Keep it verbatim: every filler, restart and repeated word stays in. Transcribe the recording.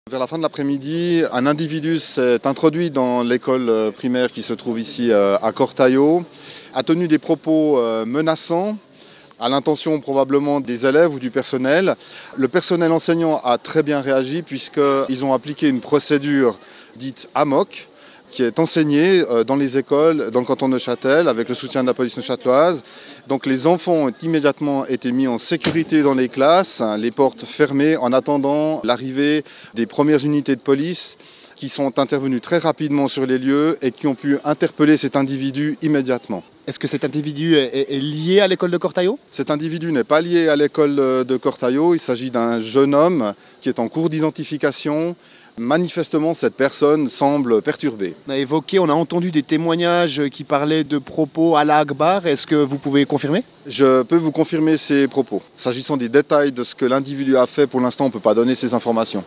Vers la fin de l'après-midi, un individu s'est introduit dans l'école primaire qui se trouve ici à Cortaillot, a tenu des propos menaçants, à l'intention probablement des élèves ou du personnel. Le personnel enseignant a très bien réagi puisqu'ils ont appliqué une procédure dite A M O C, qui est enseignée dans les écoles dans le canton de Neuchâtel avec le soutien de la police neuchâteloise. Donc les enfants ont immédiatement été mis en sécurité dans les classes, les portes fermées en attendant l'arrivée des premières unités de police qui sont intervenues très rapidement sur les lieux et qui ont pu interpeller cet individu immédiatement. Est-ce que cet individu est, est lié à l'école de Cortaillot ? Cet individu n'est pas lié à l'école de Cortaillot, il s'agit d'un jeune homme qui est en cours d'identification. Manifestement, cette personne semble perturbée. On a évoqué, on a entendu des témoignages qui parlaient de propos Allah Akbar. Est-ce que vous pouvez confirmer ? Je peux vous confirmer ces propos. S'agissant des détails de ce que l'individu a fait, pour l'instant, on ne peut pas donner ces informations.